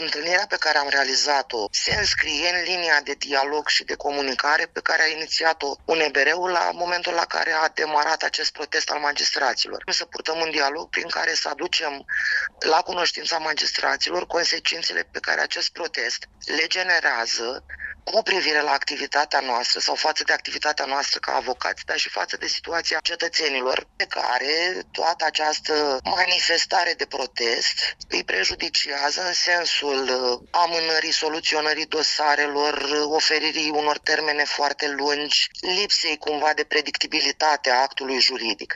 Întâlnirea pe care am realizat-o se înscrie în linia de dialog și de comunicare pe care a inițiat-o UNBR-ul la momentul la care a demarat acest protest al magistraților. Să purtăm un dialog prin care să aducem la cunoștința magistraților consecințele pe care acest protest le generează cu privire la activitatea noastră sau față de activitatea noastră ca avocați, dar și față de situația cetățenilor pe care toată această manifestare de protest îi prejudiciază în sensul amânării soluționării dosarelor, oferirii unor termene foarte lungi, lipsei cumva de predictibilitate a actului juridic.